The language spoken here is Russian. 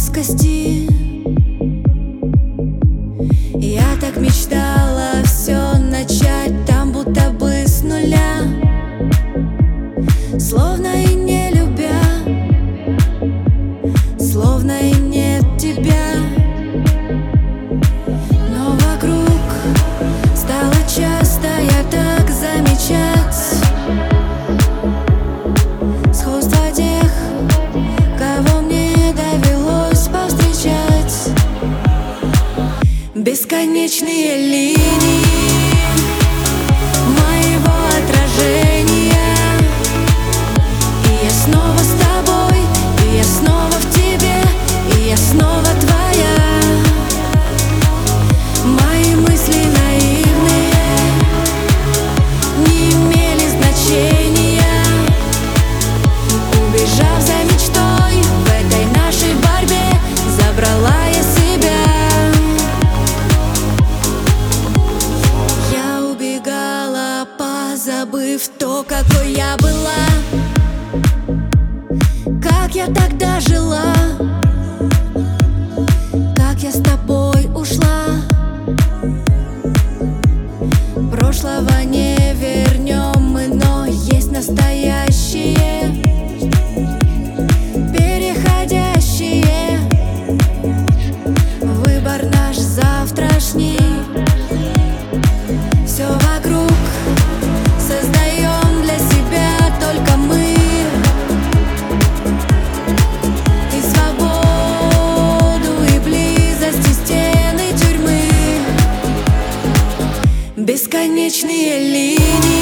плоскости. Я так мечтала все начать там, будто бы с нуля, словно и не любя, словно и нет тебя. Но вокруг стало часто я так замечать сходство тех, кого мне довелось повстречать. Бесконечные линии моего отражения, и я снова с тобой, и я снова в тебе, и я снова твоя. Мои мысли наивные не имели значения, убежав за мечтой, в этой нашей борьбе забрала я себя. Я убегала, позабыв то, какой я была, как я тогда жила, как я с тобой ушла. Прошлого не вернем мы, но есть настоящее, переходящее. Выбор наш завтрашний. Все вокруг создаем для себя только мы, и свободу, и близость, и стены тюрьмы. Бесконечные линии